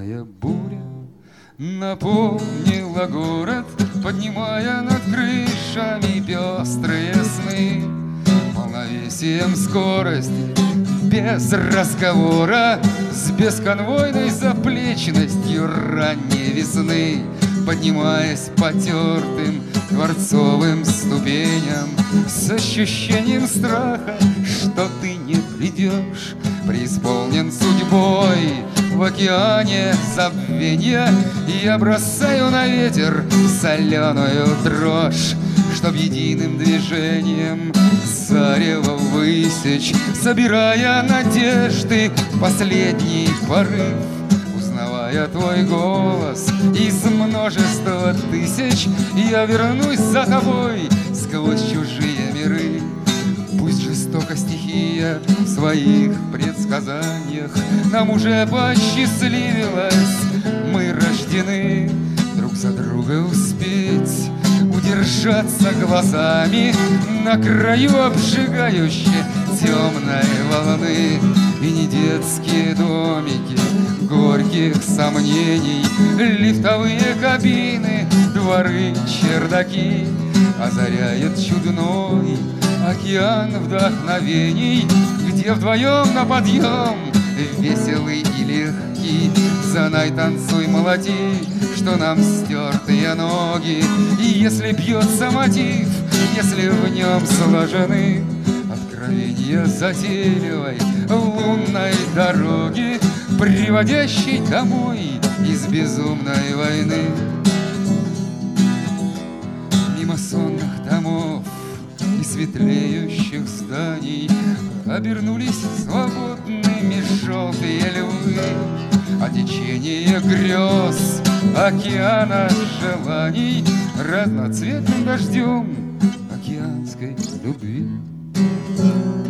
Ледяная буря наполнила город, поднимая над крышами пестрые сны. Полновесием скорости, без разговора, с бесконвойной заплечностью ранней весны, поднимаясь по тертым дворцовым ступеням, с ощущением страха, что ты не придешь, преисполнен судьбой в океане забвенья. Я бросаю на ветер соленую дрожь, чтоб единым движением зарево высечь, собирая надежды в последний порыв. Узнавая твой голос из множества тысяч, я вернусь за тобой сквозь чужие миры. Пусть жестока стихия в своих предсказаниях, нам уже посчастливилось, мы рождены друг за друга успеть, удержаться глазами на краю обжигающей темной волны. И не детские домики горьких сомнений, лифтовые кабины, дворы, чердаки озаряет чудной океан вдохновений, где вдвоем на подъем, веселый и легкий. Занай, танцуй, молоти, что нам стертые ноги. И если бьется мотив, если в нем сложены откровения затейливой лунной дороги, приводящей домой из безумной войны. Мимо сонных домов и светлеющих зданий обернулись свободными желтые львы, а течение грез океана желаний разноцветным дождем океанской любви.